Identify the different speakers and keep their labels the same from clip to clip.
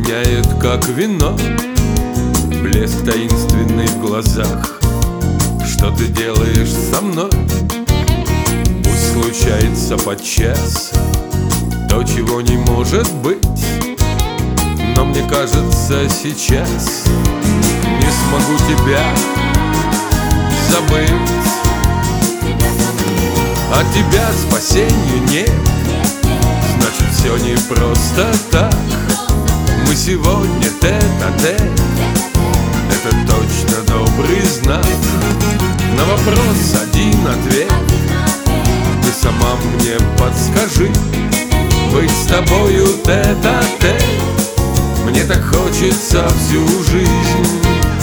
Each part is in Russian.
Speaker 1: пьяняет, как вино, блеск таинственный в глазах. Что ты делаешь со мной? Пусть случается подчас то, чего не может быть, но мне кажется, сейчас не смогу тебя забыть. От тебя спасения нет, значит, все не просто так. Мы сегодня тет-а-тет, это точно добрый знак. На вопрос один ответ, ты сама мне подскажи. Быть с тобою тет-а-тет, мне так хочется всю жизнь.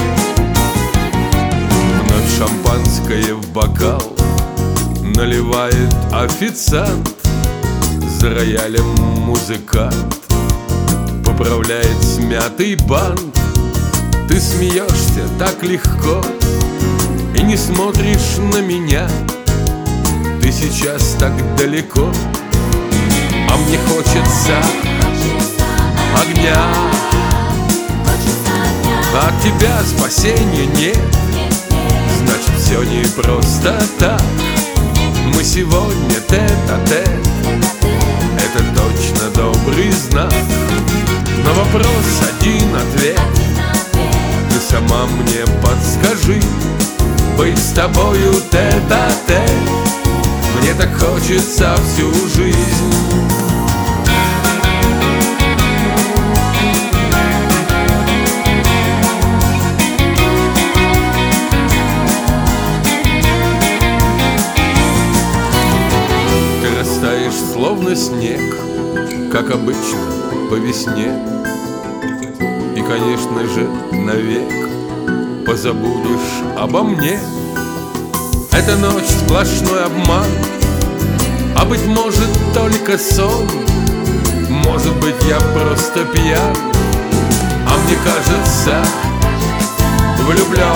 Speaker 1: Вновь шампанское в бокал наливает официант, за роялем музыкант поправляет смятый бант. Ты смеешься так легко и не смотришь на меня. Ты сейчас так далеко, а мне хочется огня. От тебя спасения нет, значит, все не просто так. Мы сегодня тет-а-тет, это точно добрый знак. На вопрос один ответ, ты сама мне подскажи. Быть с тобою тет-а-тет, мне так хочется всю жизнь. Ты растаешь, словно снег, как обычно по весне, и, конечно же, навек позабудешь обо мне. Эта ночь сплошной обман, а быть может только сон. Может быть, я просто пьян, а мне кажется, влюблен.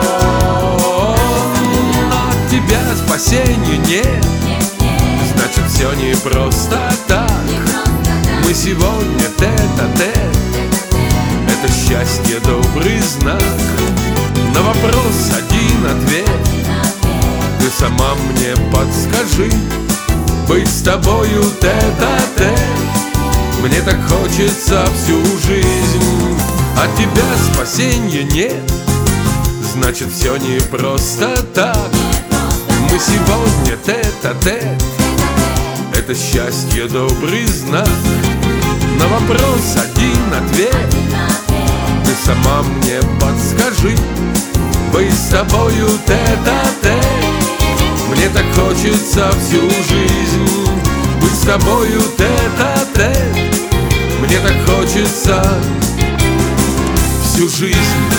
Speaker 1: От тебя спасения нет, значит, все не просто так. Мы сегодня тет-а-тет, это счастье добрый знак. На вопрос один ответ, ты сама мне подскажи. Быть с тобою тет-а-тет, мне так хочется всю жизнь. От тебя спасения нет, значит, все не просто так. Мы сегодня тет-а-тет, это счастье добрый знак. На вопрос один ответ, ты сама мне подскажи. Быть с тобою тет-а-тет, мне так хочется всю жизнь. Быть с тобою тет-а-тет, мне так хочется всю жизнь.